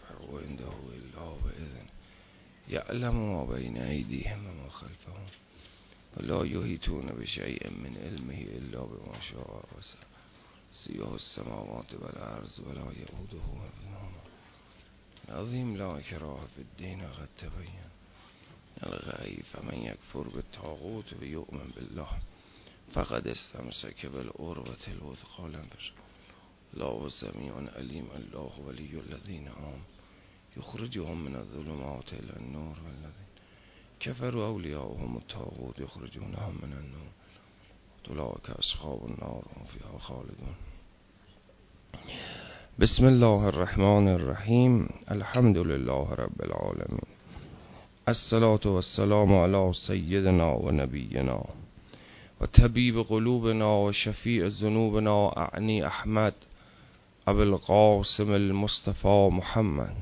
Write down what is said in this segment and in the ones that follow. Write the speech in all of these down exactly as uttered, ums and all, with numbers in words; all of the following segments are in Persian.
الحق عنده الا باذن یعلم ما بین ایدیهم و ما خلفهم ولا یحیطون بشیء من علمه الا بما شاء وسع سیاه السماوات والارض ولا یئوده حفظهما العظیم لا اکراه فی الدین قد تبین الغی فمن یکفر بالطاغوت و یؤمن بالله فقد استمسک بالعروة الوثقی لا انفصام الله سمیع علیم الله ولی الذین آمنوا یخرجهم من الظلمات الی النور والذین كفروا اولیاءهم الطاغوت یخرجونهم من النور اولئک اصحاب النار هم فیها خالدون. بسم الله الرحمن الرحیم الحمد لله رب العالمین الصلاة والسلام علی سیدنا و نبینا و طبیب قلوبنا و شفیع ذنوبنا اعنی احمد ابو القاسم المصطفى محمد.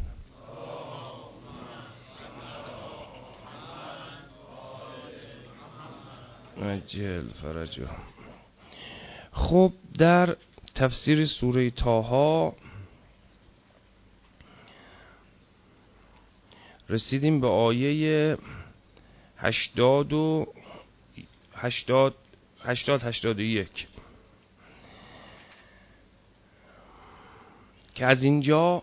عجل فرجه. خب در تفسیر سوره طه رسیدیم به آیه هشتاد و هشتاد هشتاد هشتاد و یک که از اینجا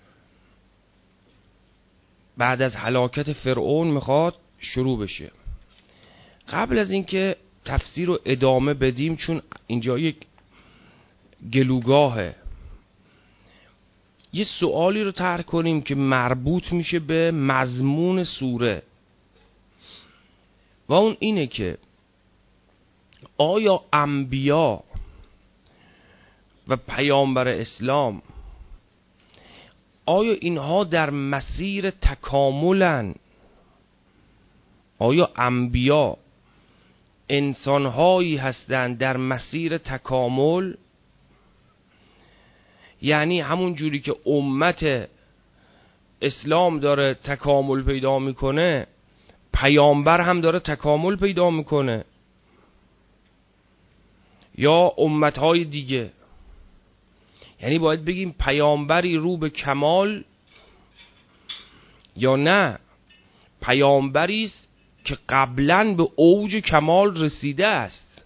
بعد از هلاکت فرعون میخواد شروع بشه. قبل از اینکه تفسیر رو ادامه بدیم، چون اینجا یک گلوگاهه، یه سوالی رو طرح کنیم که مربوط میشه به مضمون سوره و اون اینه که آیا انبیا و پیامبر اسلام آیا اینها در مسیر تکاملن؟ آیا انبیا انسانهایی هستند در مسیر تکامل؟ یعنی همون جوری که امت اسلام داره تکامل پیدا میکنه، پیامبر هم داره تکامل پیدا میکنه، یا امتهای دیگه؟ یعنی باید بگیم پیامبری رو به کمال یا نه پیامبری است که قبلا به اوج کمال رسیده است؟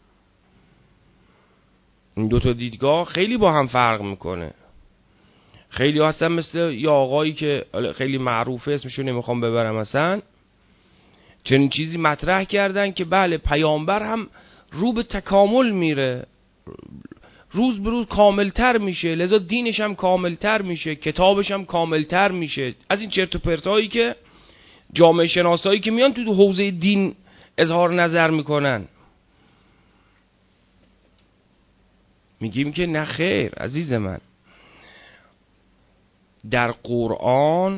این دو تا دیدگاه خیلی با هم فرق میکنه. خیلی هستن مثل یا آقایی که خیلی معروفه، اسمشو نمیخوام ببرم، مثلا چنین چیزی مطرح کردن که بله پیامبر هم رو به تکامل میره، روز به روز کاملتر میشه، لذا دینش هم کاملتر میشه، کتابش هم کاملتر میشه. از این چرت و پرتایی که جامعه شناسایی که میان تو حوزه دین اظهار نظر میکنن، میگیم که نه خیر عزیز من. در قرآن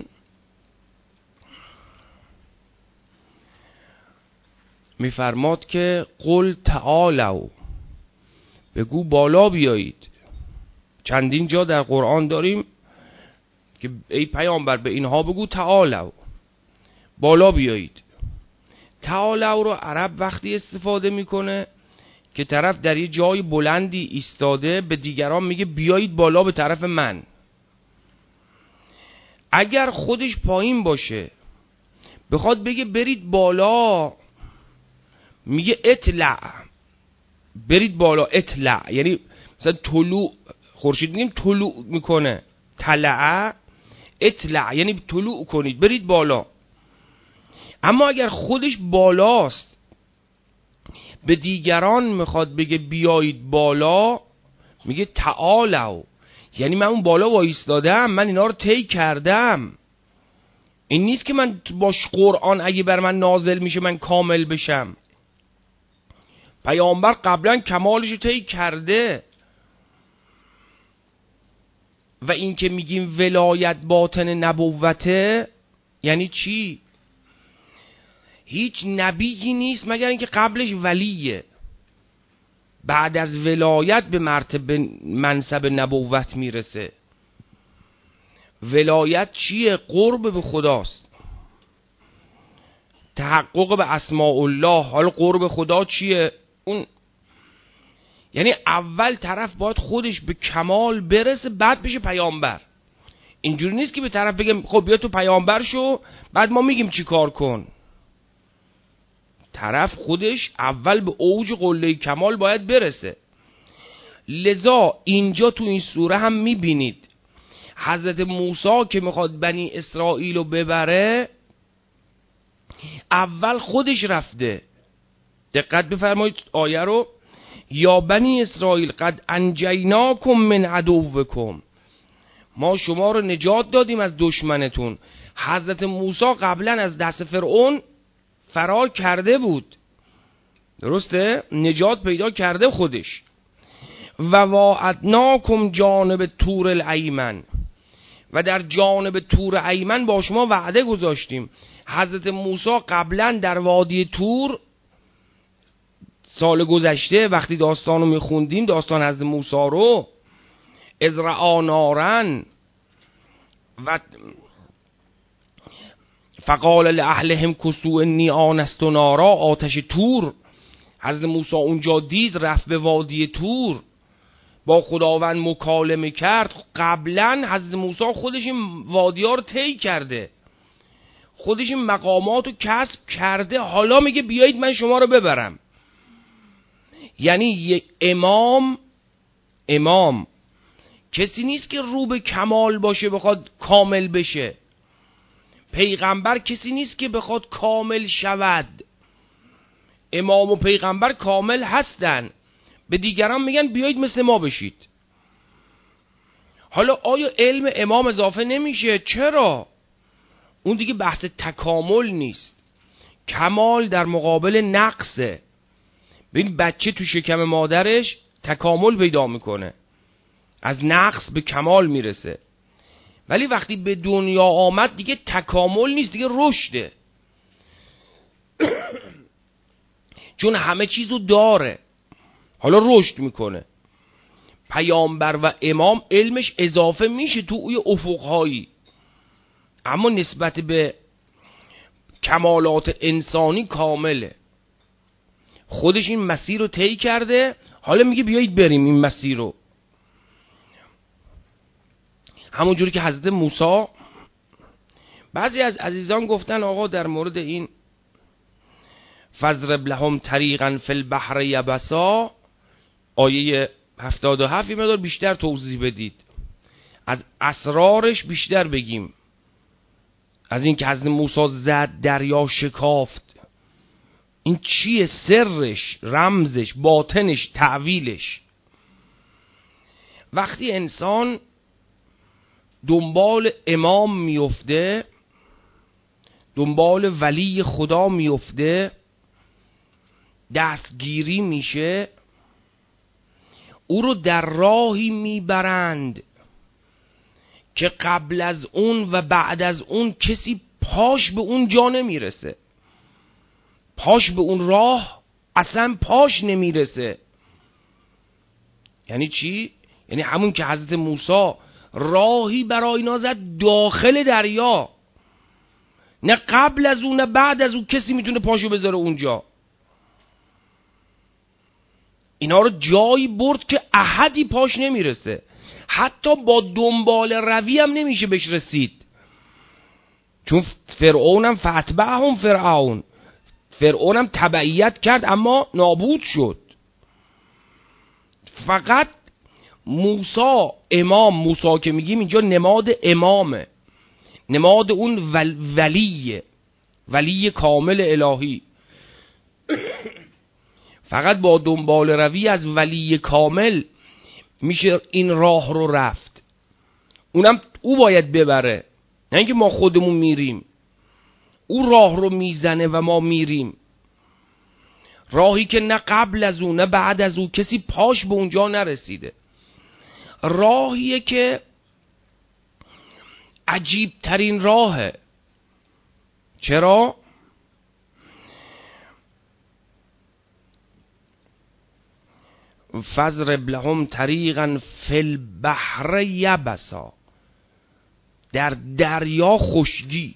میفرماد که قل تعالوا، بگو بالا بیایید. چندین جا در قرآن داریم که ای پیامبر به اینها بگو تعالوا، بالا بیایید. تعالوا رو عرب وقتی استفاده میکنه که طرف در یه جای بلندی ایستاده به دیگران میگه بیایید بالا به طرف من. اگر خودش پایین باشه بخواد بگه برید بالا، میگه اطلع، برید بالا. اطلع یعنی مثلا طلوع، خورشید میگیم طلوع میکنه، طلع. اطلع یعنی طلوع کنید، برید بالا. اما اگر خودش بالاست به دیگران میخواد بگه بیایید بالا، میگه تعالوا، یعنی من اون بالا وایستادم، من اینا رو طی کردم. این نیست که من باش قرآن اگه بر من نازل میشه من کامل بشم. پیامبر قبلا کمالش رو طی کرده. و این که میگیم ولایت باطن نبوته یعنی چی؟ هیچ نبیی نیست مگر اینکه قبلش ولیه، بعد از ولایت به مرتبه منصب نبوت میرسه. ولایت چیه؟ قرب به خداست، تحقق به اسماء الله. حالا قرب خدا چیه؟ اون یعنی اول طرف باید خودش به کمال برسه بعد بشه پیامبر. اینجوری نیست که به طرف بگم خب بیا تو پیامبر شو بعد ما میگیم چی کار کن. طرف خودش اول به اوج قله کمال باید برسه. لذا اینجا تو این سوره هم میبینید حضرت موسی که میخواد بنی اسرائیل رو ببره اول خودش رفته. دقت بفرمایید آیه رو، یا بنی اسرائیل قد انجیناکم من عدوکم، ما شما رو نجات دادیم از دشمنتون. حضرت موسی قبلا از دست فرعون فرار کرده بود، درسته؟ نجات پیدا کرده خودش. و واعدناکم جانب طور الایمن، و در جانب طور ایمن با شما وعده گذاشتیم. حضرت موسی قبلا در وادی طور سال گذشته وقتی داستانو میخوندیم، داستان حضرت موسی رو، از رعا نارن و فقال لاهلهم کسوا انی آنست نارا، آتش طور. حضرت موسی اونجا دید، رفت به وادی طور با خداوند مکالمه کرد. قبلا حضرت موسی خودش این وادی ها رو طی کرده، خودش این مقامات رو کسب کرده، حالا میگه بیایید من شما رو ببرم. یعنی یک امام امام کسی نیست که رو به کمال باشه بخواد کامل بشه. پیغمبر کسی نیست که بخواد کامل شود. امام و پیغمبر کامل هستن، به دیگران میگن بیایید مثل ما بشید. حالا آیا علم امام اضافه نمیشه؟ چرا؟ اون دیگه بحث تکامل نیست، کمال در مقابل نقصه. ببین بچه تو شکم مادرش تکامل پیدا میکنه، از نقص به کمال میرسه. ولی وقتی به دنیا آمد دیگه تکامل نیست، دیگه رشده. چون همه چیزو داره، حالا رشد میکنه. پیامبر و امام علمش اضافه میشه تو اوی افقهایی، اما نسبت به کمالات انسانی کامله. خودش این مسیر رو طی کرده، حالا میگه بیایید بریم این مسیر رو. همونجوری که حضرت موسی، بعضی از عزیزان گفتن آقا در مورد این فضرب لهم طریقا فی البحر یبسا، آیه هفتاد و هفت، یه مقدار بیشتر توضیح بدید، از اسرارش بیشتر بگیم، از این که حضرت موسی زد دریا شکافت، این چیه؟ سرش، رمزش، باطنش، تعویلش. وقتی انسان دنبال امام میفته، دنبال ولی خدا میفته، دستگیری میشه، او رو در راهی میبرند که قبل از اون و بعد از اون کسی پاش به اون جا نمیرسه، پاش به اون راه اصلا پاش نمیرسه. یعنی چی؟ یعنی همون که حضرت موسی راهی برای اینا زد داخل دریا، نه قبل از اون نه بعد از اون کسی میتونه پاشو بذاره اونجا. اینا رو جایی برد که احدی پاش نمیرسه، حتی با دنبال روی هم نمیشه بهش رسید. چون فرعونم فتبعهم فرعون، فرعونم تبعیت کرد اما نابود شد. فقط موسی امام، موسی که میگیم اینجا نماد امامه، نماد اون ولیه، ولی کامل الهی. فقط با دنبال روی از ولی کامل میشه این راه رو رفت. اونم او باید ببره، نه اینکه ما خودمون میریم. او راه رو میزنه و ما میریم، راهی که نه قبل از اون نه بعد از اون کسی پاش به اونجا نرسیده. راهیه که عجیب ترین راهه. چرا؟ فضرب لهم طریقا فی البحر یبسا، در دریا خشکی.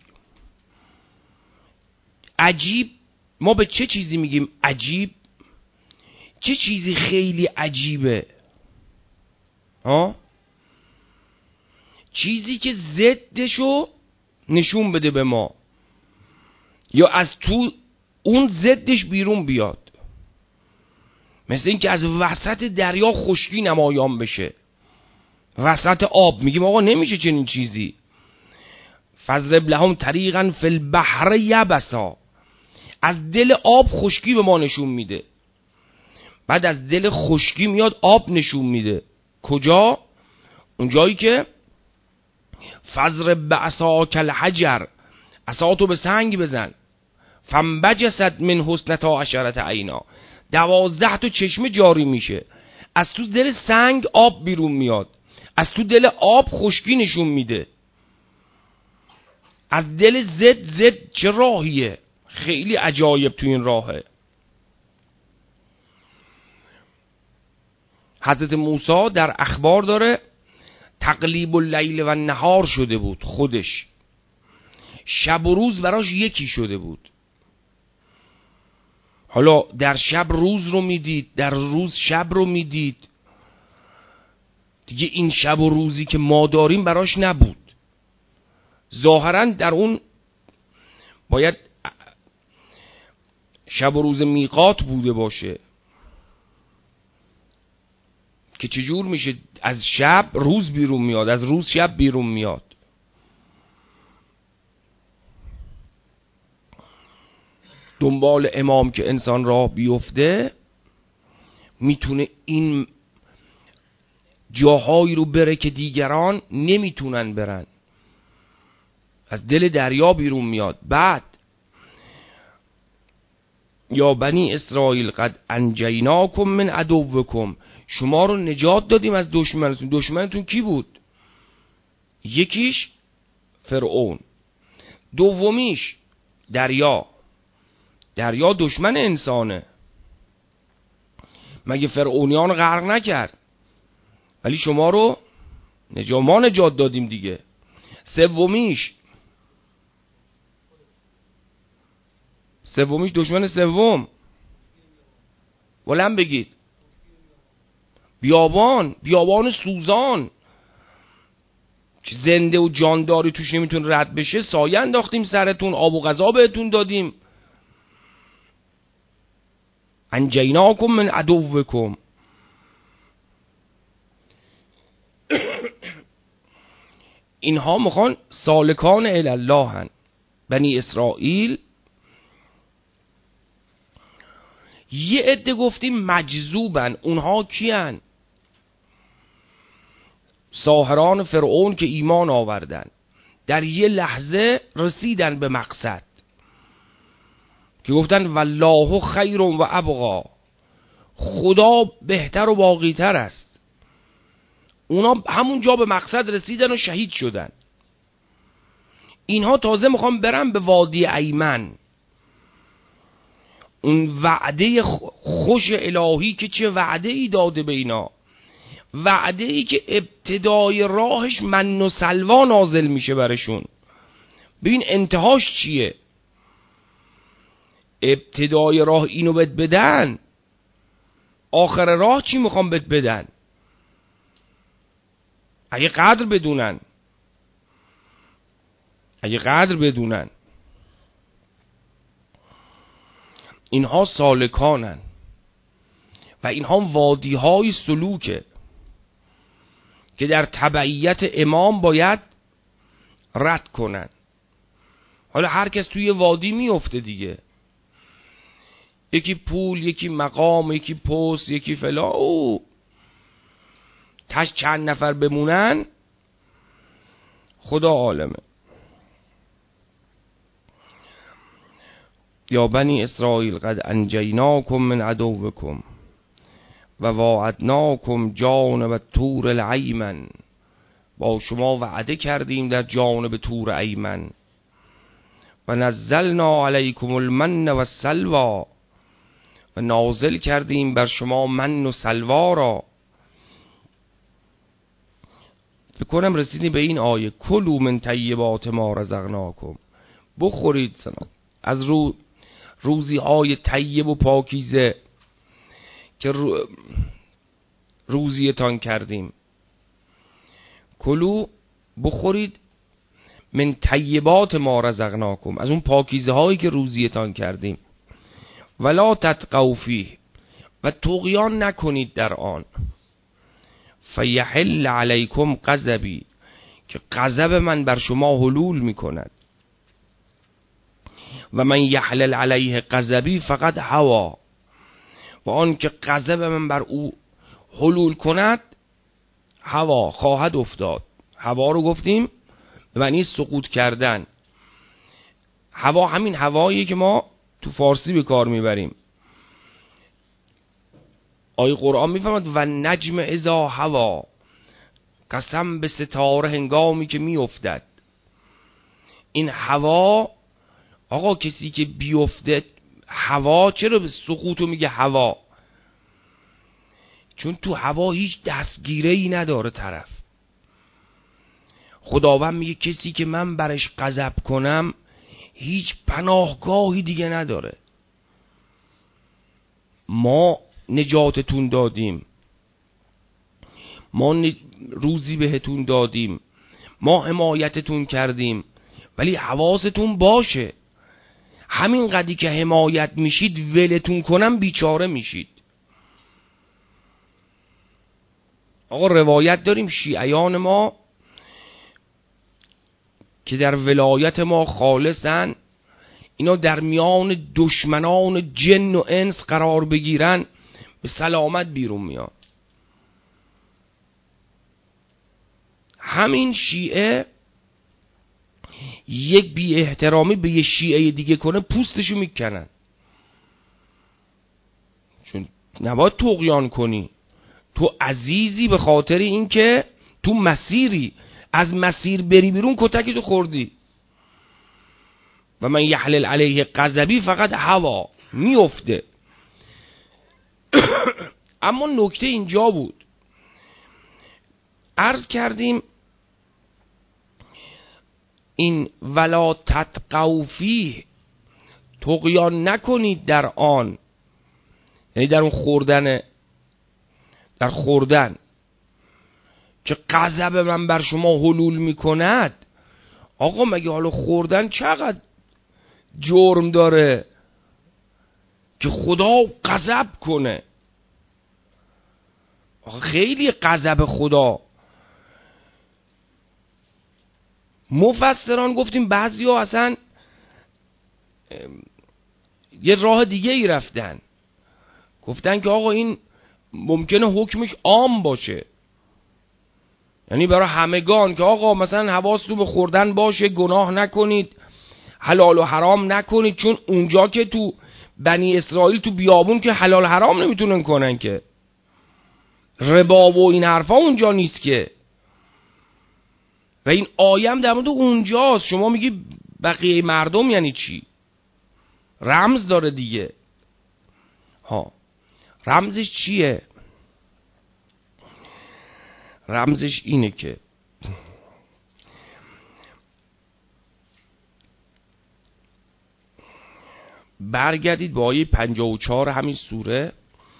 عجیب، ما به چه چیزی میگیم عجیب؟ چه چیزی خیلی عجیبه؟ ها؟ چیزی که ضدشو نشون بده به ما، یا از تو اون ضدش بیرون بیاد. مثل این که از وسط دریا خشکی نمایان بشه، وسط آب. میگیم آقا نمیشه چنین چیزی. فضرب لهم طریقا فی البحر یبسا، از دل آب خشکی به ما نشون میده. بعد از دل خشکی میاد آب نشون میده. کجا؟ اون جایی که فضرب بعصاک الحجر، عصاتو به سنگ بزن، فانبجست من حسنتا عشرة عینا، دوازده تا چشمه جاری میشه. از تو دل سنگ آب بیرون میاد، از تو دل آب خشکی نشون میده. از دل زد زد چه راهیه؟ خیلی عجایب تو این راهه. حضرت موسی در اخبار داره تقلیب اللیل و نهار شده بود، خودش شب و روز براش یکی شده بود. حالا در شب روز رو میدید، در روز شب رو میدید. دیگه این شب و روزی که ما داریم براش نبود. ظاهرا در اون باید شب و روز میقات بوده باشه که چجور میشه از شب روز بیرون میاد، از روز شب بیرون میاد. دنبال امام که انسان راه بیفته میتونه این جاهایی رو بره که دیگران نمیتونن برن. از دل دریا بیرون میاد. بعد یا بنی اسرائیل قد انجیناکم من عدوکم، شما رو نجات دادیم از دشمنتون. دشمنتون کی بود؟ یکیش فرعون، دومیش دریا. دریا دشمن انسانه. مگه فرعونیان غرق نکرد؟ ولی شما رو نجات ما نجات دادیم دیگه. سومیش سومیش دشمن سوم بلند بگید. بیابان، بیابان سوزان که زنده و جانداری توش نمیتون رد بشه، سایه انداختیم سرتون، آب و غذا بهتون دادیم. انجیناکم من عدوکم. اینها میخوان سالکان الله هن. بنی اسرائیل یه عده گفتیم مجذوبن. اونها کیان؟ ساحران فرعون که ایمان آوردن، در یه لحظه رسیدن به مقصد که گفتن والله خیر و ابقا، خدا بهتر و باقی تر است. اونا همون جا به مقصد رسیدن و شهید شدن. اینها تازه میخوان برن به وادی ایمن، اون وعده خوش الهی که چه وعده ای داده به اینا. وعده ای که ابتدای راهش من و سلوا نازل میشه برشون. ببین انتهاش چیه؟ ابتدای راه اینو بهت بدن، آخر راه چی میخوام بهت بدن؟ اگه قدر بدونن، اگه قدر بدونن. اینها سالکانن و اینها وادی های سلوکه که در تبعیت امام باید رد کنن. حالا هر کس توی وادی میفته دیگه، یکی پول، یکی مقام، یکی پست، یکی فلا، او تش چند نفر بمونن خدا عالمه. یا بنی اسرائیل قد انجیناکم من عدوکم و واعدناکم جانب طور الایمن، با شما وعده کردیم در جانب طور ایمن. و نزلنا علیکم المن و السلوا، و نازل کردیم بر شما من و سلوا را. بکنم رسیدیم به این آیه کلوا من طیبات ما رزقناکم، بخورید سنا از رو روزی های طیب و پاکیزه که رو روزیتان کردیم. کلو بخورید من طیبات ما رزقناکم، از اون پاکیزه هایی که روزیتان کردیم. ولا تطغوا فیه، و طغیان نکنید در آن. فیحل علیکم غضبی، که غضب من بر شما حلول میکند. و من یحلل علیه غضبی فقط هوا، و آن که غضب من بر او حلول کند هوا خواهد افتاد. هوا رو گفتیم به معنی سقوط کردن. هوا همین هوایی که ما تو فارسی به کار میبریم. آیه قرآن میفرماد و نجم اذا هوا، قسم به ستاره هنگامی که میافتد. این هوا، آقا کسی که بیفته هوا، چرا به سقوطو میگه هوا؟ چون تو هوا هیچ دستگیره ای نداره طرف. خداوند میگه کسی که من برش غضب کنم هیچ پناهگاهی دیگه نداره. ما نجاتتون دادیم، ما روزی بهتون دادیم، ما حمایتتون کردیم، ولی حواستون باشه همین قدری که حمایت میشید ولتون کنم بیچاره میشید. آقا روایت داریم شیعیان ما که در ولایت ما خالصن، اینا در میان دشمنان جن و انس قرار بگیرن به سلامت بیرون میاد. همین شیعه یک بی احترامی به یه شیعه دیگه کنه پوستشو میکنن. چون نباید طغیان کنی، تو عزیزی به خاطر اینکه تو مسیری، از مسیر بری بیرون کتکی تو خوردی. و من یحلل علیه غضبی فقط هوا، میفته. اما نکته اینجا بود، عرض کردیم این ولا تطغوا فیه، طغیان نکنید در آن، یعنی در اون خوردن، در خوردن که غضب من بر شما حلول میکند. آقا مگه حالا خوردن چقدر جرم داره که خدا غضب کنه؟ آقا خیلی غضب خدا. مفسران گفتیم بعضی ها اصلا یه راه دیگه ای رفتن، گفتن که آقا این ممکنه حکمش عام باشه، یعنی برای همگان، که آقا مثلا حواستون به خوردن باشه، گناه نکنید، حلال و حرام نکنید. چون اونجا که تو بنی اسرائیل تو بیابون که حلال حرام نمیتونن کنن، که ربا و این حرفا اونجا نیست که. و این آیم در مورد اونجاست. شما میگی بقیه مردم یعنی چی؟ رمز داره دیگه. ها رمزش چیه؟ رمزش اینه که برگردید با آیه پنجاه و چهار همین سوره.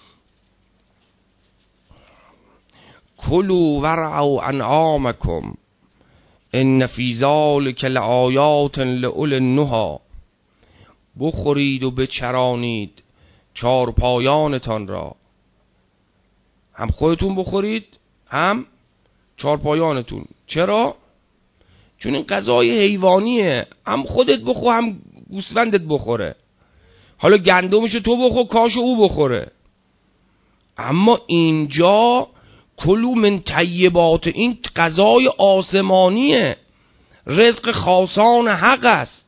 کلوا ورعوا انعامکم ان فی ذلک لآیات لأولی النهی، بخورید و بچرانید چارپایانتان را، هم خودتون بخورید هم چارپایانتون. چرا؟ چون این غذای حیوانیه، هم خودت بخور هم گوسفندت بخوره. حالا گندمشو تو بخور، کاشو او بخوره. اما اینجا کلوا من طیبات، این غذای آسمانیه، رزق خاصان حق است.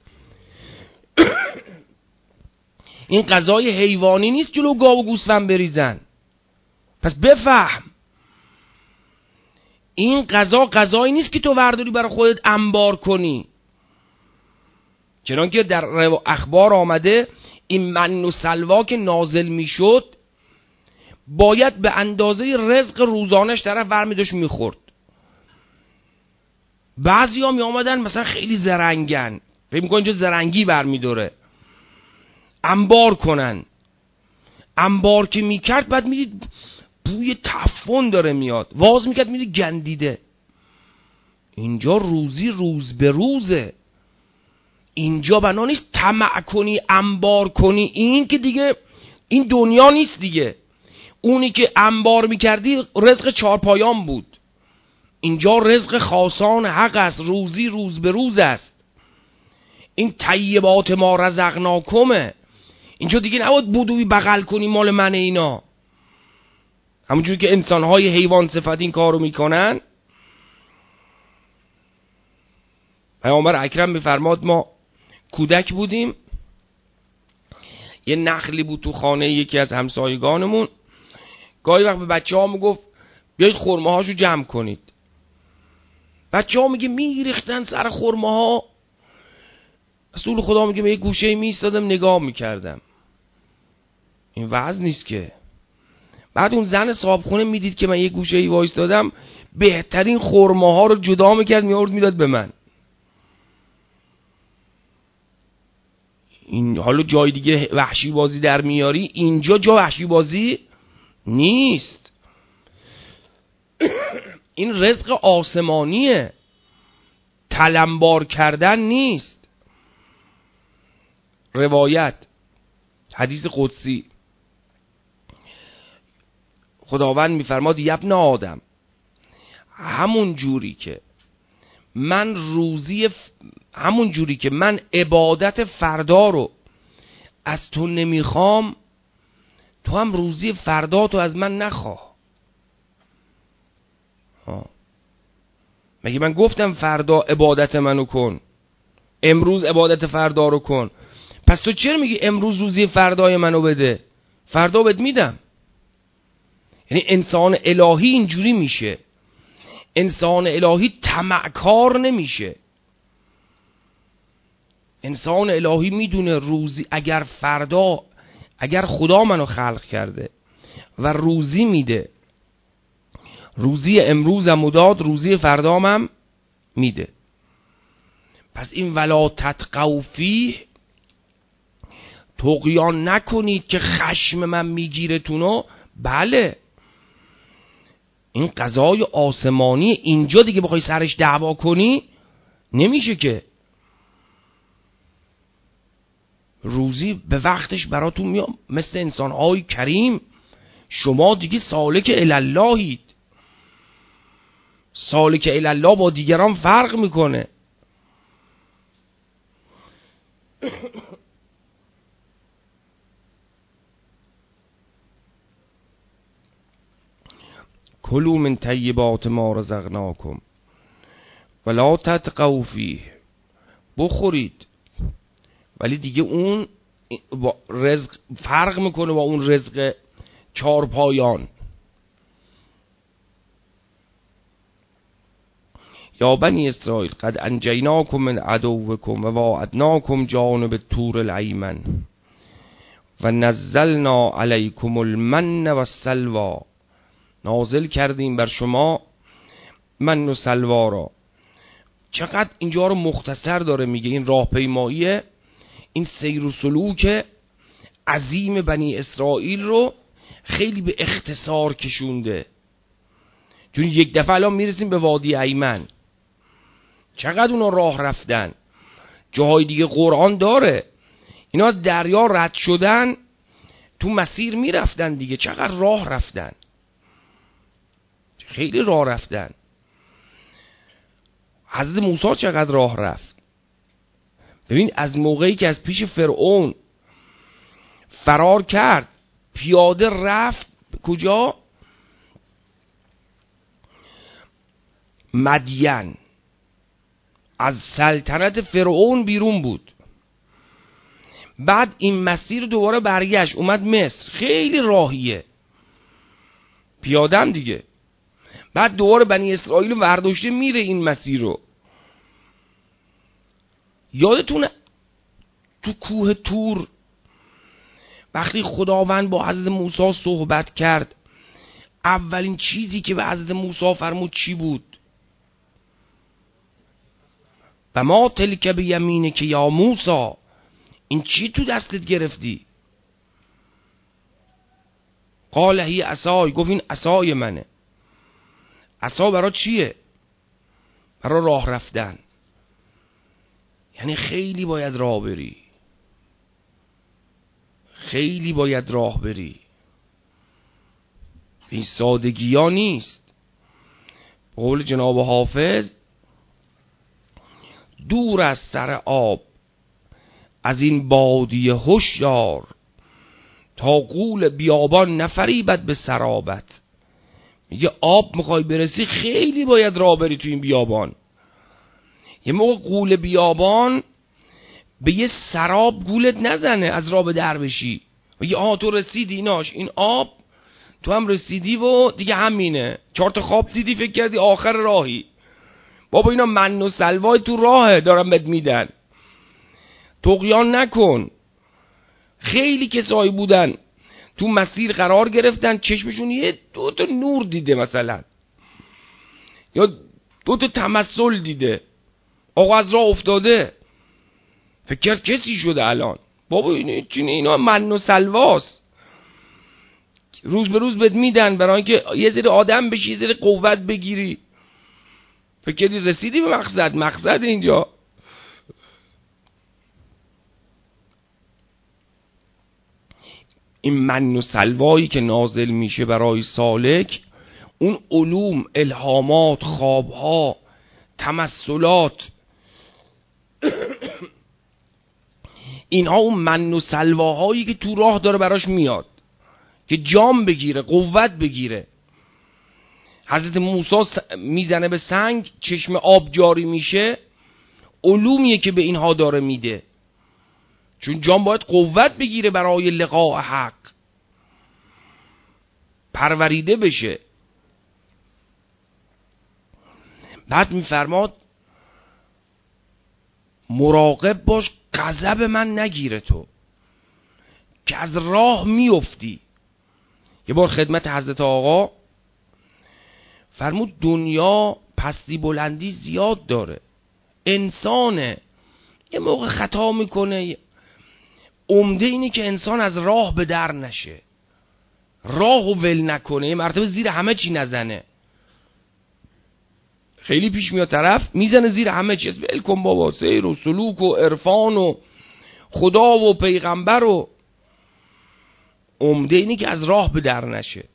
این غذای حیوانی نیست جلو گاو و گوسفند بریزن. پس بفهم این غذا غذایی نیست که تو ورداری برای خودت انبار کنی. چنانکه در اخبار آمده این من و سلوا که نازل میشد باید به اندازه رزق روزانش طرف ورمی داشت میخورد. بعضی ها می آمدن مثلا خیلی زرنگن، فکر میکنن اینجا زرنگی برمی داره، انبار کنن. انبار که میکرد بعد میدید بوی تعفن داره میاد، واز میکرد میدید گندیده. اینجا روزی روز به روزه. اینجا بنا نیست طمع کنی، انبار کنی. این که دیگه این دنیا نیست دیگه. اونی که انبار میکردی رزق چارپایان بود. اینجا رزق خاصان حق است، روزی روز به روز است. این طیبات ما رزقناکمه. اینجا دیگه نباید بدوی بغل کنی مال من اینا. همونجوری که انسانهای حیوان صفت این کارو میکنن. پیامبر اکرم میفرماد ما کودک بودیم، یه نخلی بود تو خانه یکی از همسایگانمون. گاهی وقت به بچه ها میگفت بیایید خرمه هاشو جمع کنید. بچه ها میگه میریختن سر خرمه ها. رسول خدا میگه به یه گوشه میستادم نگاه میکردم. این وضع نیست که. بعد اون زن صاحبخونه میدید که من یه گوشه ای وایستادم، بهترین خرمه ها رو جدا میکرد میآورد میداد به من. این حالا جای دیگه وحشی بازی در میاری، اینجا جا وحشی بازی نیست. این رزق آسمانیه، تلمبار کردن نیست. روایت حدیث قدسی خداوند میفرماد یبن آدم، همون جوری که من روزی ف... همون جوری که من عبادت فردا رو از تو نمیخوام، تو هم روزی فردا تو از من نخواه. ها. مگه من گفتم فردا عبادت منو کن، امروز عبادت فردا رو کن؟ پس تو چرا میگی امروز روزی فردای منو بده؟ فردا بهت میدم. یعنی انسان الهی اینجوری میشه. انسان الهی طمعکار نمیشه. انسان الهی میدونه روزی اگر فردا، اگر خدا منو خلق کرده و روزی میده، روزی امروزم داد، روزی فردامم میده. پس این ولا تطغوا فیه، طغیان نکنید که خشم من میگیره تونو. بله این قضای آسمانی، اینجا دیگه بخوای سرش دعوا کنی نمیشه که. روزی به وقتش براتون میام. مثل انسان‌های کریم شما دیگه سالک الاللهید. سالک الالله با دیگران فرق میکنه. کلوا من طیبات ما رزقناکم ولا تطغوا فیه. بخورید ولی دیگه اون رزق فرق میکنه با اون رزق چار پایان. یا بنی اسرائیل قد انجیناکم من عدوکم و واعدناکم جانب الطور الایمن و نزلنا علیکم المن و السلوی. نازل کردیم بر شما من و سلوا را. چقدر اینجا رو مختصر داره میگه. این راهپیمایی، این سیر و سلوک عظیم بنی اسرائیل رو خیلی به اختصار کشونده. چون یک دفعه الان میرسیم به وادی ایمن. چقدر اونا راه رفتن. جاهای دیگه قرآن داره اینا از دریا رد شدن، تو مسیر میرفتن دیگه. چقدر راه رفتن، خیلی راه رفتن. حضرت موسی چقدر راه رفت. ببین از موقعی که از پیش فرعون فرار کرد پیاده رفت کجا؟ مدین. از سلطنت فرعون بیرون بود. بعد این مسیر دوباره برگشت اومد مصر. خیلی راهیه، پیادم دیگه. بعد دوباره بنی اسرائیل ورداشته میره این مسیر رو. یادتونه تو کوه تور وقتی خداوند با حضرت موسی صحبت کرد، اولین چیزی که به حضرت موسی فرمود چی بود؟ و ما تلک بیمینک یا موسی، این چی تو دستت گرفتی؟ قال هی عصای، گفت این عصای منه. عصا برای چیه؟ برای راه رفتن. یعنی خیلی باید راه بری، خیلی باید راه بری. این سادگی ها نیست. به قول جناب حافظ، دور از سر آب از این بادیه هوشیار، تا غول بیابان نفریبد به سرابت. میگه آب میخوای برسی خیلی باید راه بری تو این بیابان. یه موقع غول بیابان به یه سراب گولت نزنه از راه به در بشی. میگه آها تو رسیدی ایناش، این آب تو هم رسیدی و دیگه همینه. چهار تا خواب دیدی فکر کردی آخر راهی. بابا اینا من و سلوای تو راهه دارم بهت میدن. طغیان نکن. خیلی کسایی بودن تو مسیر قرار گرفتن، چشمشون یه دو تا نور دیده مثلا، یا دو تا تمثل دیده، آقا از راه افتاده، فکر کرد کسی شده الان. بابا این چینه، اینا من و سلواست، روز به روز بهت میدن برای اینکه یه ذره آدم بشی، یه ذره قوت بگیری. فکر کردی رسیدی به مقصد. مقصد اینجا این من و سلوایی که نازل میشه برای سالک، اون علوم، الهامات، خوابها، تمثلات، اینها اون من و سلواهایی که تو راه داره براش میاد که جام بگیره، قوت بگیره. حضرت موسی میزنه به سنگ، چشم آب جاری میشه، علومیه که به اینها داره میده، چون جام باید قوت بگیره برای لقاء حق، پروریده بشه. بعد میفرماد مراقب باش غضب من نگیره تو که از راه میفتی. یه بار خدمت حضرت آقا فرمود دنیا پستی بلندی زیاد داره، انسانه یه موقع خطا میکنه، عمده اینه که انسان از راه به در نشه، راه و ول نکنه، یه مرتبه زیر همه چی نزنه. خیلی پیش میاد طرف میزنه زیر همه چیز، ول کن بابا، سیر و سلوک و عرفان و خدا و پیغمبر، و عمده اینه که از راه به در نشه.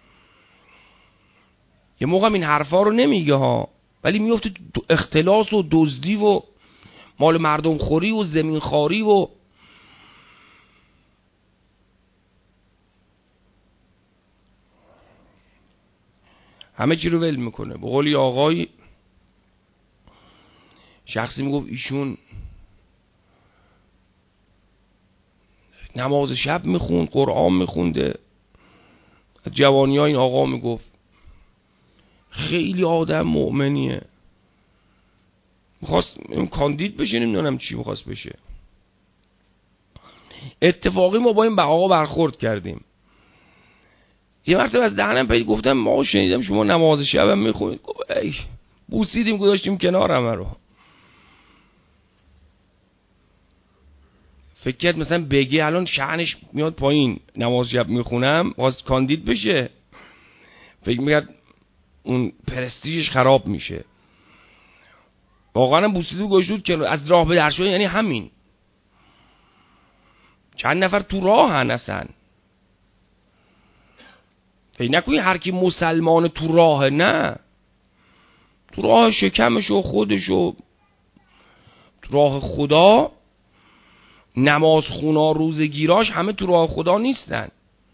یه موقع این حرفا رو نمیگه ها، ولی میفته اختلاس و دزدی و مال مردم خوری و زمین خواری و همه چی رو ول میکنه. به قولی آقای شخصی میگفت ایشون نماز شب میخوند، قرآن میخونده. جوانی ها این آقا میگفت خیلی آدم مؤمنیه، میخواست کاندید بشه، نمیدونم چی میخواست بشه. اتفاقی ما با این آقا برخورد کردیم. یه مرتبه از دهنم پیدا گفتم ما شنیدم شما نماز شب هم میخونید. گفت ای بوسیدیم گذاشتیم کنار همه رو. فکر کرد مثلا بگه الان شأنش میاد پایین، نماز شب میخونم واسه کاندید بشه، فکر میکرد اون پرستیژش خراب میشه. واقعا بوسیدیم گذاشت کنار، از راه به در شدن یعنی همین. چند نفر تو راه هن اصلا، فکر نکنی هر کی مسلمان تو راه، نه، تو راه شکمش و خودش و تو راه خدا. نماز خونا روزگیراش همه تو راه خدا نیستن.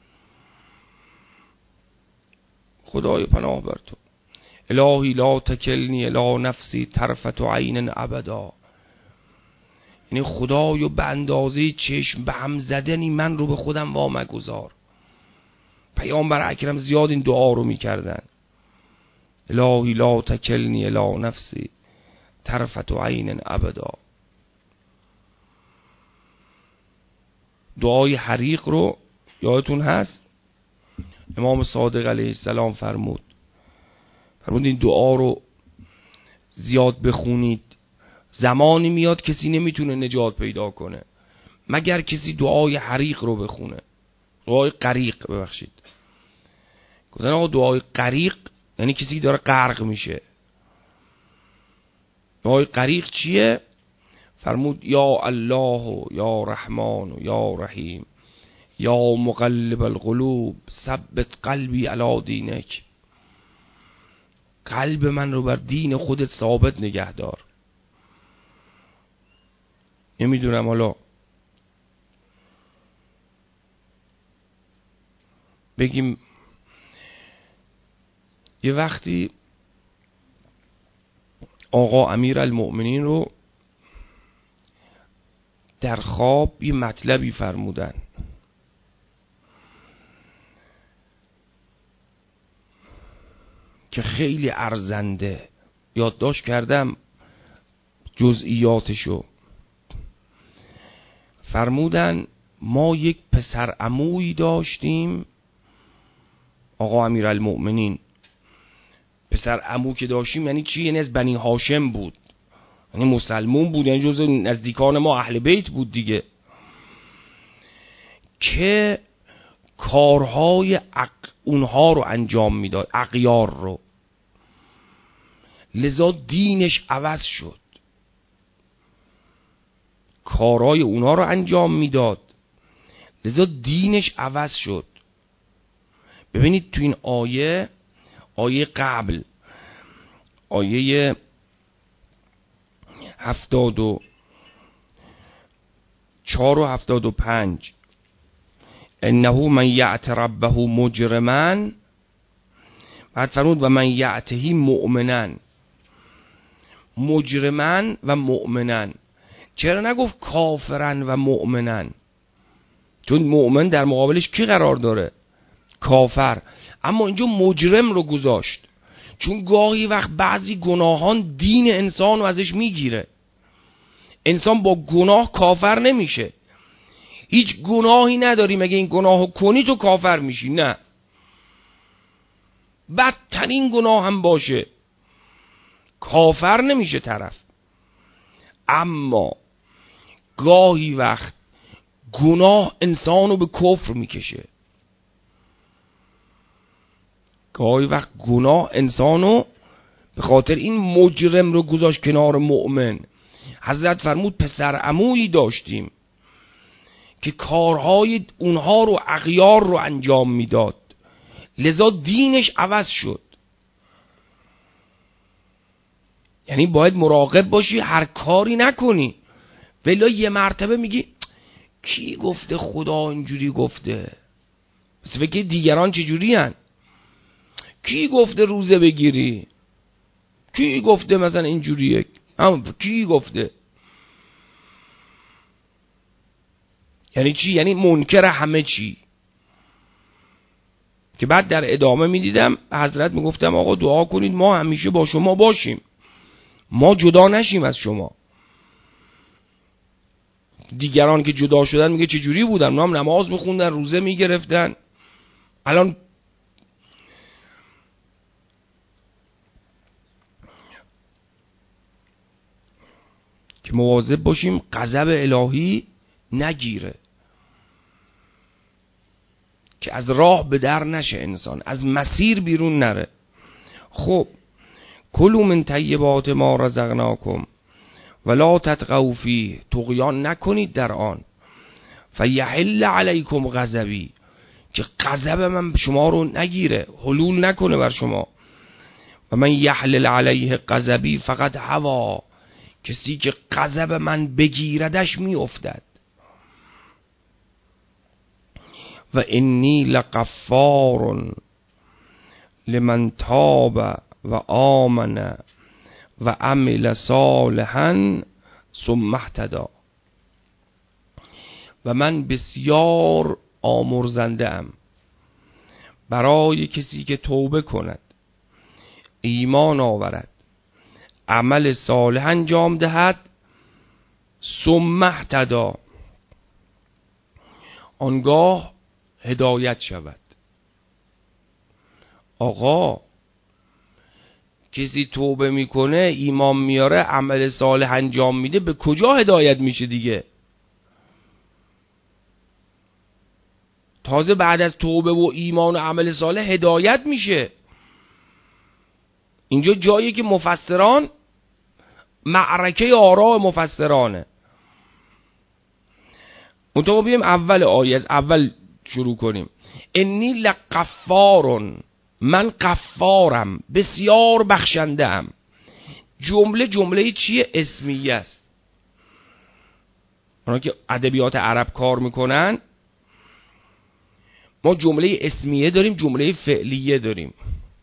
خدای پناه بر تو. الهی لا تکلنی الی نفسی طرفت عین ابدا. یعنی خدایا به اندازه چشم به هم زدنی من رو به خودم وامگذار. پیامبر اکرم زیاد این دعا رو میکردن. الهی لا تکلنی الی نفسی طرفت عین ابدا. دعای حریق رو یادتون هست امام صادق علیه السلام فرمود فرمود این دعا رو زیاد بخونید، زمانی میاد کسی نمیتونه نجات پیدا کنه مگر کسی دعای حریق رو بخونه. دعای غریق، ببخشید گفتن آقا دعای غریق یعنی کسی که داره غرق میشه. دعای غریق چیه؟ فرمود یا الله و یا رحمان و یا رحیم یا مقلب القلوب ثبت قلبی علی دینک. قلب من رو بر دین خودت ثابت نگه دار. نمیدونم حالا بگیم یه وقتی آقا امیرالمؤمنین رو در خواب یه مطلبی فرمودن، که خیلی ارزنده، یادداشت کردم جزئیاتشو. فرمودن ما یک پسر عمویی داشتیم، آقا امیرالمؤمنین پسر عمو که داشتیم یعنی چی؟ یعنی از بنی هاشم بود، یعنی مسلمون بود، یعنی جز نزدیکان ما اهل بیت بود دیگه، که کارهای اق... اونها رو انجام میداد، اغیار رو. لذا دینش عوض شد، کارهای اونها رو انجام میداد، لذا دینش عوض شد. ببینید تو این آیه، آیه قبل، آیه هفتاد و چار و هفتاد و پنج، انه من یعت ربه مجرما، بعد فرمود و من یعتهی مؤمنا. مجرما و مؤمنا، چرا نگفت کافرن و مؤمنن؟ چون مؤمن در مقابلش کی قرار داره؟ کافر. اما اینجا مجرم رو گذاشت، چون گاهی وقت بعضی گناهان دین انسان رو ازش میگیره. انسان با گناه کافر نمیشه. هیچ گناهی نداری مگه این گناهو کنی تو کافر میشی؟ نه، بدترین گناه هم باشه کافر نمیشه طرف. اما گاهی وقت گناه انسانو به کفر میکشه، گاهی وقت گناه انسانو، به خاطر این مجرم رو گذاشت کنار مؤمن. حضرت فرمود پسر عمویی داشتیم که کارهای اونها رو اغیار رو انجام میداد، لذا دینش عوض شد. یعنی باید مراقب باشی هر کاری نکنی، ولی یه مرتبه میگی کی گفته خدا اینجوری گفته؟ مثل فکر دیگران چجوری هن؟ کی گفته روزه بگیری؟ کی گفته مثلا اینجوریه؟ هم کی گفته؟ یعنی چی؟ یعنی منکر همه چی. که بعد در ادامه میدیدم حضرت میگفتم آقا دعا کنید ما همیشه با شما باشیم، ما جدا نشیم از شما. دیگران که جدا شدن میگه چجوری بودن؟ اونا هم نماز میخوندن، روزه میگرفتن. الان که مواظب باشیم غضب الهی نگیره، که از راه به در نشه انسان، از مسیر بیرون نره. خب کلوا من طیبات ما رزقناکم ولا تطغوا فیه، طغیان نکنید در آن. فیحل علیکم غضبی، که غضب من شما رو نگیره، حلول نکنه بر شما. و من یحلل علیه غضبی فقط هوا، کسی که غضب من بگیردش میافتد. و انی لغفار لمن تاب و آمن و عمل صالحا ثم اهتدی. و من بسیار آمرزنده ام برای کسی که توبه کند، ایمان آورد، عمل صالح انجام دهد، ثم اهتدی، آنگاه هدایت شود. آقا کسی توبه میکنه، ایمان میاره، عمل صالح انجام میده، به کجا هدایت میشه دیگه؟ تازه بعد از توبه و ایمان و عمل صالح هدایت میشه. اینجا جایی که مفسران معرکه آراء مفسرانه. منطقه بیم اول آیه، از اول شروع کنیم. انی لغفارون، من غفارم، بسیار بخشنده ام. جمله جمله چیه؟ اسمیه است. اونا که ادبیات عرب کار میکنن، ما جمله اسمیه داریم، جمله فعلیه داریم.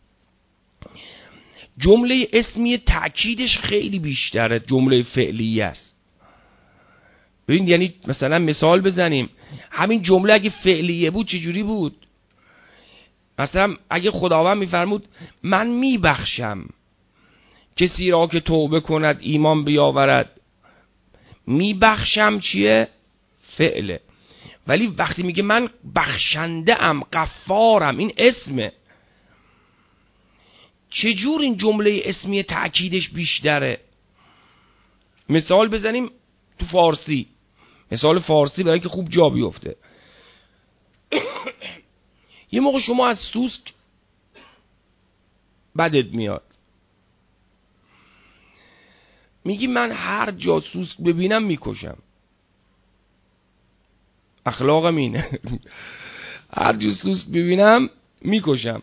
جمله اسمیه تأکیدش خیلی بیشتره، جمله فعلیه است. ببین یعنی مثلا مثال بزنیم، همین جمله اگه فعلیه بود چجوری بود؟ مثلا اگه خداوند میفرمود من میبخشم کسی را که توبه کند ایمان بیاورد، میبخشم چیه؟ فعله. ولی وقتی میگه من بخشنده ام، غفارم، این اسمه. چجور این جمله اسمی تأکیدش بیشتره؟ مثال بزنیم تو فارسی، مثال فارسی برای که خوب جا بیفته. یه موقع شما از سوسک بدت میاد، میگی من هر جا سوسک ببینم میکشم. اخلاقم اینه. هر جا سوسک ببینم میکشم.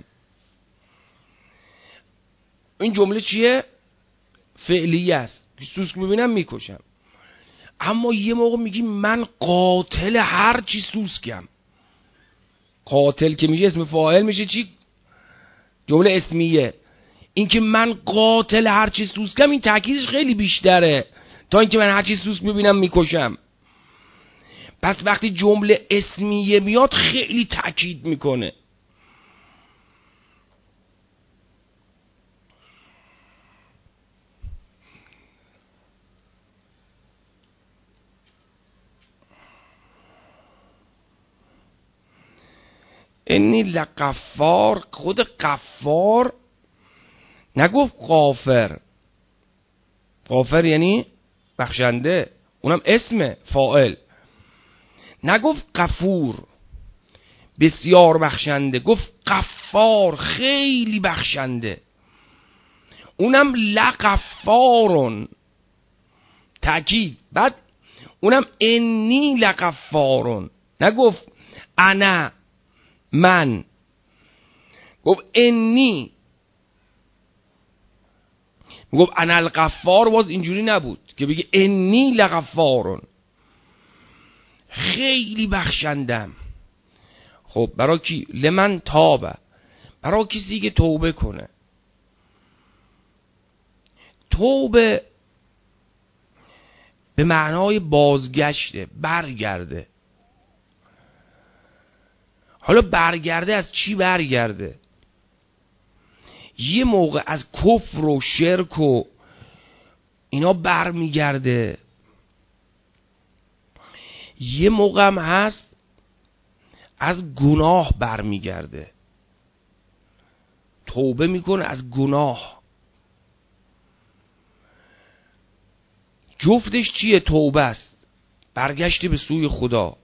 این جمله چیه؟ فعلیه است. سوسک ببینم میکشم. اما یه موقع میگی من قاتل هر چی سوسکم. قاتل که میشه اسم فاعل، میشه چی؟ جمله اسمیه. این که من قاتل هر چی سوسکم، این تأکیدش خیلی بیشتره تا اینکه من هر چی سوسک ببینم میکشم. پس وقتی جمله اسمیه میاد خیلی تأکید میکنه. انی لغفار، خود غفار نگفت غافر. غافر یعنی بخشنده، اونم اسم فاعل. نگفت غفور بسیار بخشنده، گفت غفار خیلی بخشنده. اونم لغفارون تأکید. بعد اونم انی لغفارون، نگفت انا من، گفت انی. گفت انا الغفار، باز اینجوری نبود که بگه انی لغفارون، خیلی بخشندم. خب برای کی؟ لمن تابه، برای کسی که توبه کنه. توبه به معنای بازگشته، برگرده. حالا برگرده از چی برگرده؟ یه موقع از کفر و شرک و اینا برمیگرده، یه موقع هم هست از گناه برمیگرده، توبه میکنه از گناه. جفتش چیه؟ توبه است، برگشته به سوی خدا.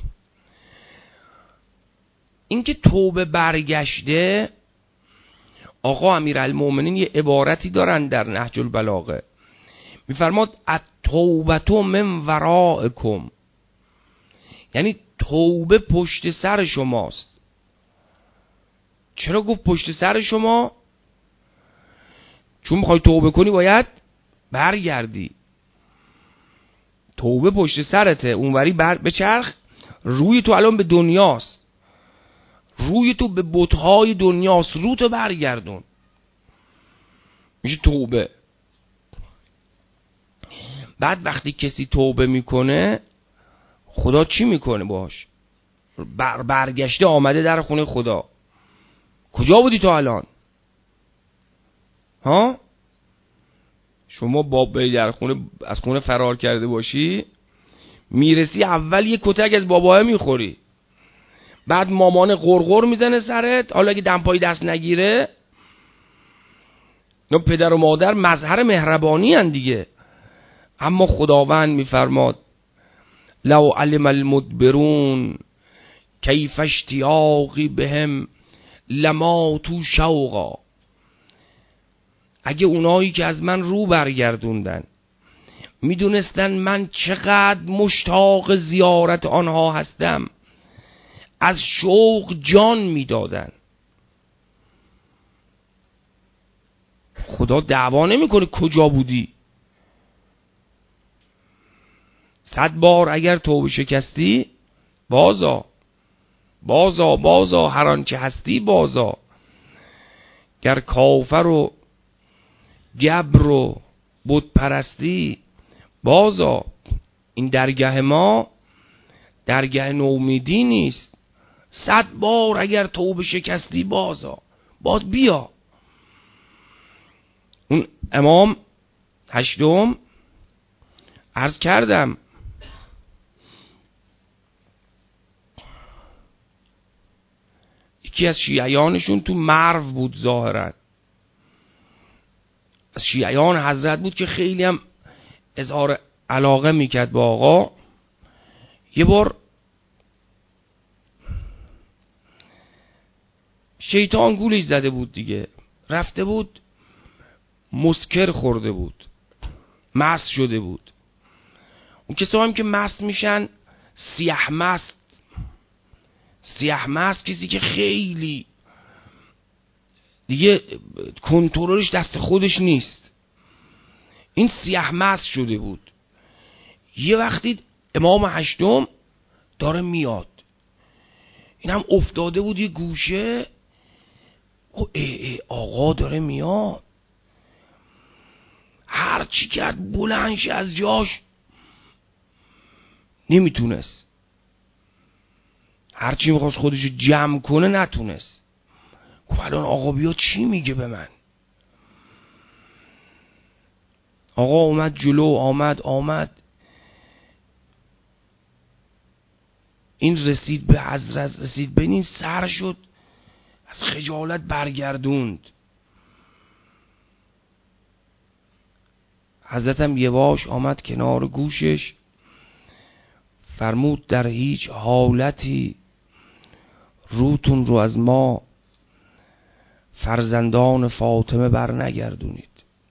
اینکه توبه برگشته، آقا امیرالمومنین یه عبارتی دارن در نهج البلاغه، میفرماد التوبة من ورائکم، یعنی توبه پشت سر شماست. چرا گفت پشت سر شما؟ چون میخوای توبه کنی باید برگردی. توبه پشت سرته، اونوری بر بچرخ. روی تو الان به دنیاست، روی تو به بت‌های دنیاست، رو تو برگردون، میشه توبه. بعد وقتی کسی توبه میکنه، خدا چی میکنه باش؟ بر برگشته آمده در خونه خدا. کجا بودی تو الان؟ ها؟ شما باب بری در خونه، از خونه فرار کرده باشی، میرسی اول یه کتک از باباه میخوری، بعد مامان غرغر میزنه سرت. حالا اگه دمپایی دست نگیره، نه پدر و مادر مظهر مهربانی هن دیگه. اما خداوند میفرماد لو علم المدبرون کیف اشتیاقی بهم لماتوا شوقا. اگه اونایی که از من رو برگردوندن میدونستن من چقدر مشتاق زیارت آنها هستم، از شوق جان میدادن. خدا دعوا نمیکنه کجا بودی. صد بار اگر توبه شکستی بازا، بازا بازا هر آنچه هستی بازا. گر کافر و گبر و بت پرستی بازا. این درگه ما درگه نومیدی نیست. صد بار اگر توبه شکستی بازا، باز بیا. اون امام هشتم عرض کردم یکی از شیعیانشون تو مرو بود، ظاهرا از شیعیان حضرت بود که خیلی هم اظهار علاقه میکرد با آقا. یه بار شیطان گولش زده بود دیگه، رفته بود مسکر خورده بود، مست شده بود. اون کسا هم که مست میشن سیاه مست، سیاه مست کسی که خیلی دیگه کنترلش دست خودش نیست. این سیاه مست شده بود. یه وقتی امام هشتم داره میاد، این هم افتاده بود یه گوشه. او ای ای آقا داره میاد. هر چی کرد بلندش از جاش نمیتونست، هر چی میخواست خودشو جمع کنه نتونست. گفت الان آقا بیا چی میگه به من. آقا اومد جلو، آمد آمد این رسید به حضرت، رسید به این سر شد، از خجالت برگردوند. حضرت هم یواش آمد کنار گوشش، فرمود در هیچ حالتی روتون رو از ما فرزندان فاطمه بر نگردونید.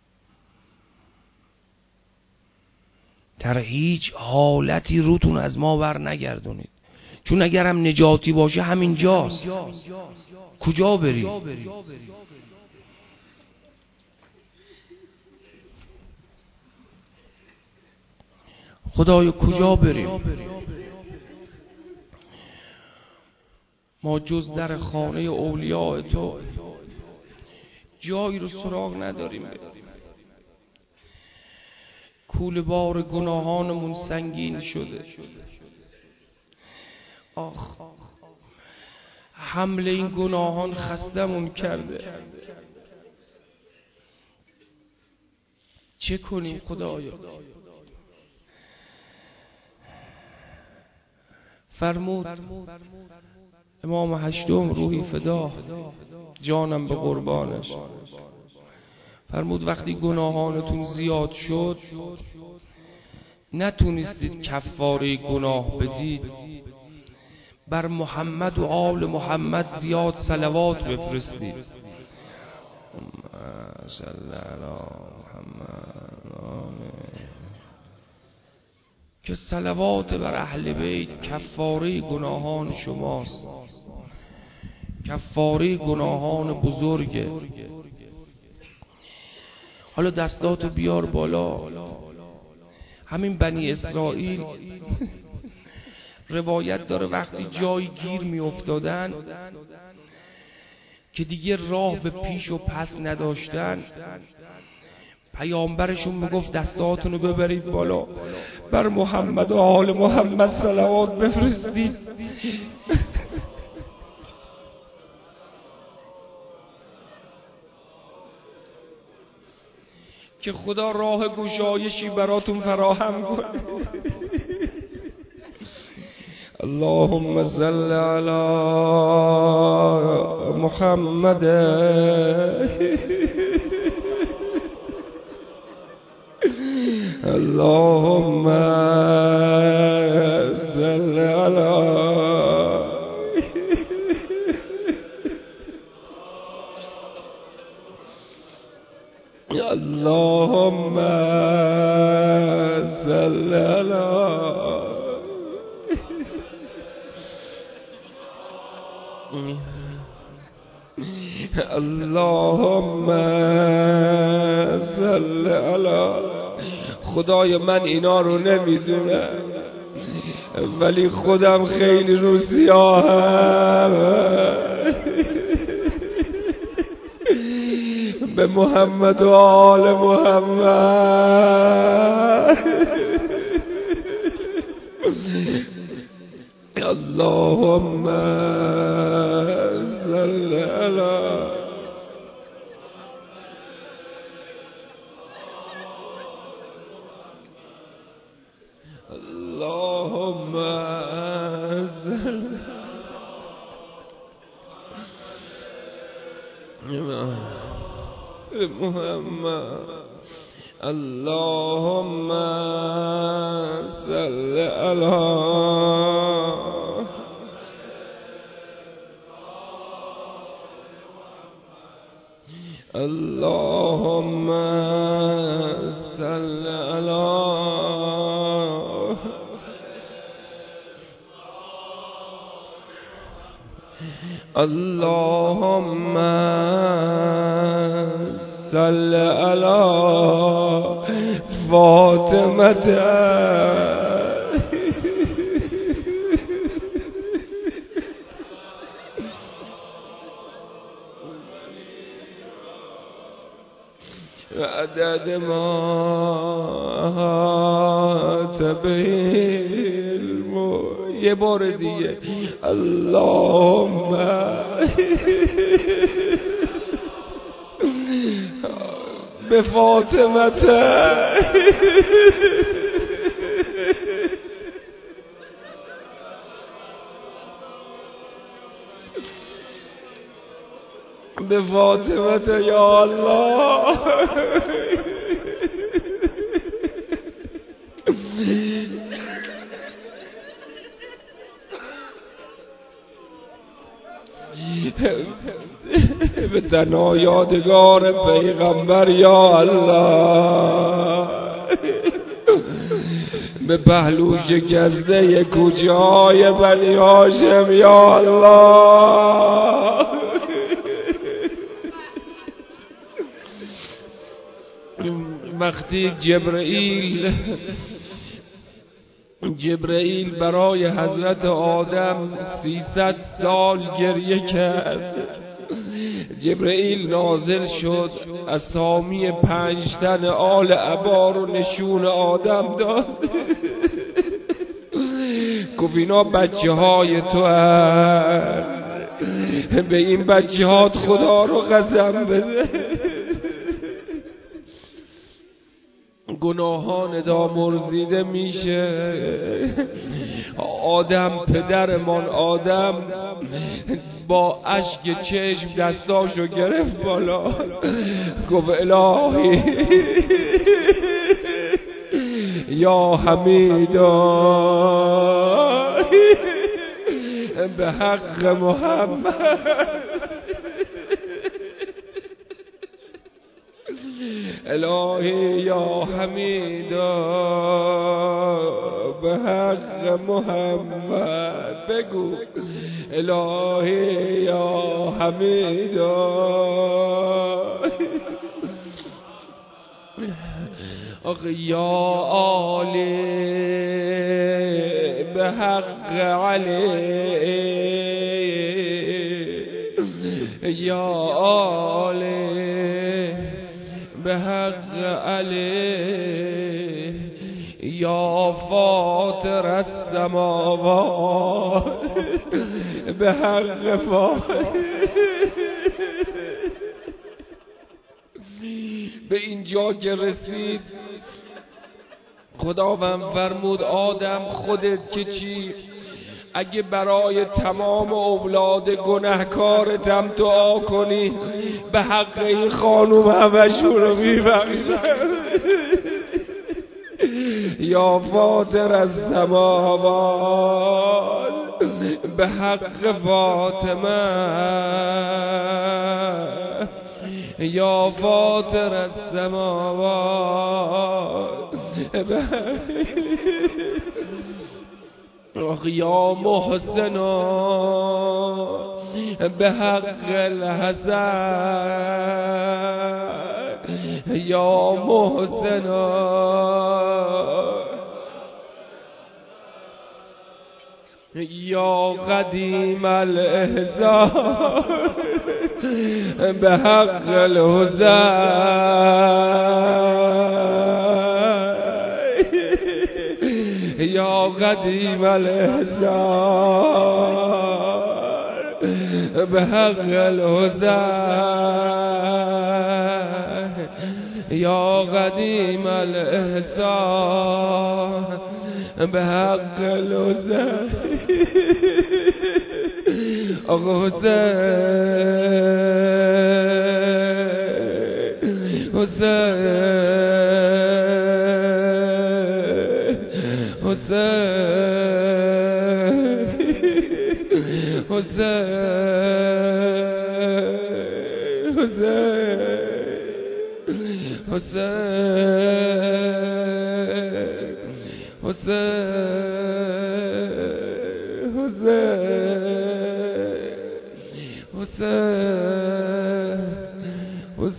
در هیچ حالتی روتون از ما بر نگردونید، چون اگرم نجاتی باشه همین جاست. کجا بری؟ خدایا کجا بریم؟ ما جز در خانه اولیاء تو جایی رو سراغ نداریم. کول بار گناهانمون سنگین شده. آخ حمل این گناهان خستمون کرده. چه کنیم خدایا؟ فرمود امام هشتم روحی فدا، جانم به قربانش، فرمود وقتی گناهانتون زیاد شد نتونستید کفاره گناه بدید، بر محمد و آل محمد زیاد صلوات بفرستید. صلی علی محمد. که صلوات بر اهل بیت کفاره گناهان شماست، کفاره گناهان بزرگه. حالا دستاتو بیار بالا. همین بنی اسرائیل روایت داره وقتی جایی گیر می افتادن که دیگه راه به پیش و پس نداشتن، پیامبرشون میگفت دستاتونو ببرید بالا، بر محمد و آل محمد صلوات بفرستید. که خدا راه گشایشی براتون فراهم کنه. اللهم صل علی محمد. اللهم صل علی اللهم اللهم صل علی. خدای من اینا رو نمیدونم ولی خودم خیلی رو سیاهم. به محمد و آل محمد. اللهم صل علی. اللهم صل محمد. اللهم صل علی. اللهم صل علی. اللهم صل علی فاطمه. عدد ما تبیل یه بار دیگه. اللهم به فاطمه به فاطمه یا الله. به تنها یادگار پیغمبر یا الله. به پهلو شکسته کوچه های بنی هاشم یا الله. وقتی جبرئیل جبرئیل برای حضرت آدم سیصد سال گریه کرد، جبرئیل نازل شد اسامی پنج تن آل عبا رو نشون آدم داد. گفت اینا بچه های تو هست، به این بچه هات خدا رو قسم بده. گناهان دا مرزیده میشه. آدم پدرمان آدم با اشک چشم دستاشو گرفت بالا، گفت الهی یا حمیدا به حق محمد. الهی یا حمیدا به حق محمد. بگو الهی یا حمیدا. آخه یا علی به حق علی، یا علی به حق علی، یا فاطر السماوات به حق فاطر. به اینجا که رسید خداوند فرمود آدم خودت که چی، اگه برای تمام اولاد گناهکارتم دعا کنی به حق این خانوم همشون رو میبخشم. یا فاطر السماوات به حق فاطمه، یا فاطر السماوات به حق یا محسنا به حق الحسن یا محسنا یا قدیم الاحسان به حق الحسن یا قدیم الاحسان به حق الحسن یا قدیم الاحسان به حق الحسن آقا حسین حسین حسین حسین حسین حسین حسین حسین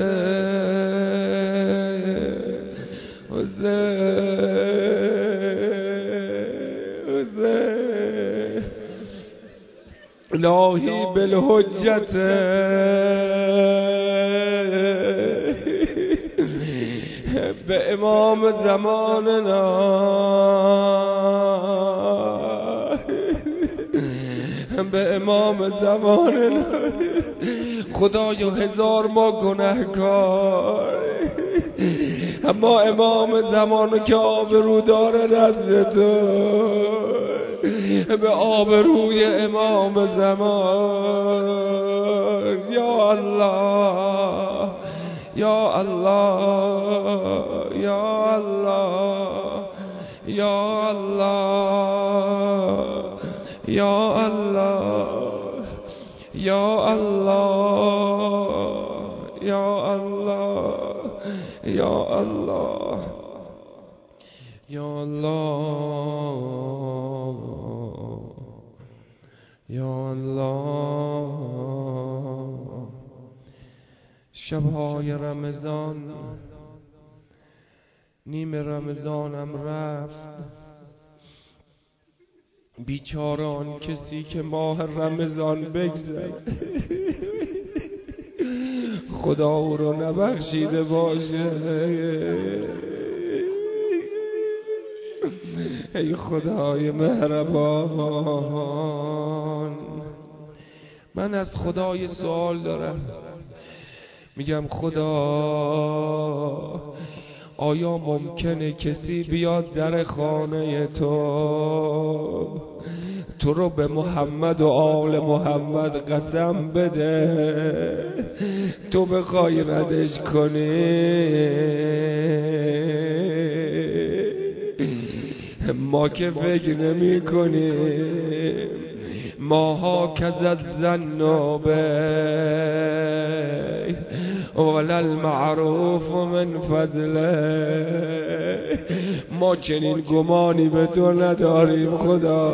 الهی بالحجت به امام زماننا به امام زماننا خدای هزار ما گناهکار اما امام زمان که آبرو داره نزد تو به آبروی امام زمان یا الله یا الله یا الله یا الله یا الله یا الله یا الله یا الله یا الله یا الله شبهای رمضان نیم رمضانم رفت بیچاره آن کسی که ماه رمضان بگذره خدا او رو نبخشیده باشه ای خدای مهربان من از خدای سوال دارم میگم خدا آیا ممکنه کسی بیاد در خانه تو تو رو به محمد و آل محمد قسم بده تو بخوای ردش کنی ما که فکر نمی کنیم ماها کز الذنوب ولا المعروف من فضله ما چنین گمانی به تو نداریم خدا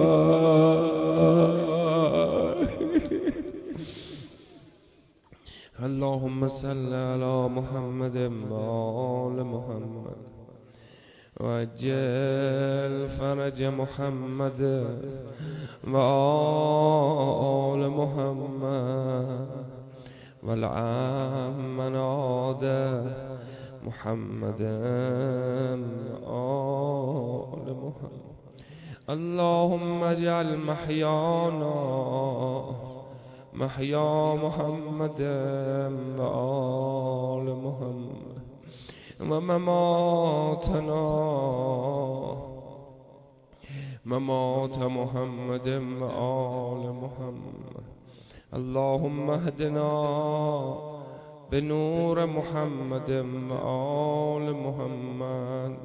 اللهم صل علی محمد و آل محمد وعجل فرج محمد و آل محمد والعام من عاد محمد آل محمد اللهم اجعل محیانا محیا محمد و آل محمد و مماتنا ممات محمد و آل محمد اللهم اهدنا به نور محمد و آل محمد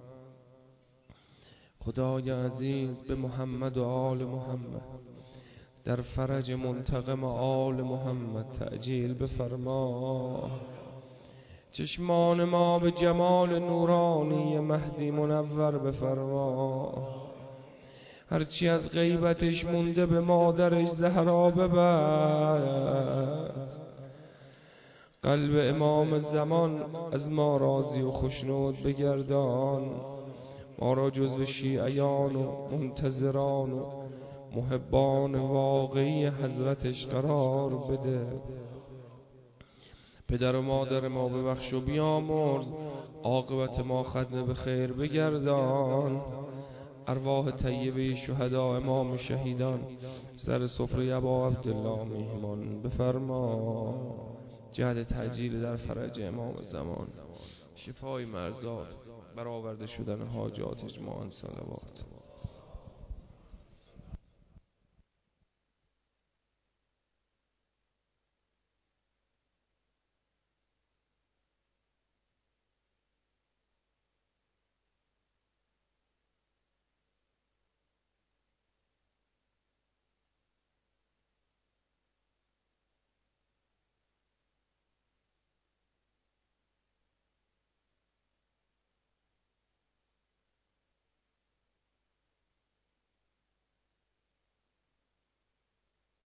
خدای عزیز به محمد و آل محمد در فرج منتقم آل محمد تعجیل بفرما چشمان ما به جمال نورانی مهدی منور بفرما هرچی از غیبتش مونده به مادرش زهرا ببر. قلب امام زمان از ما راضی و خوشنود بگردان، ما را جزو شیعیان و منتظران و محبان واقعی حضرتش قرار بده. پدر و مادر ما ببخش و بیامرز، عاقبت ما ختم به خیر بگردان. ارواح طیبه شهدا امام شهیدان سر سفره ابا عبدالله میهمان بفرما. جهد تعجیل در فرج امام زمان، شفای مرزات، برآورده شدن حاجات اجماعاً صلوات.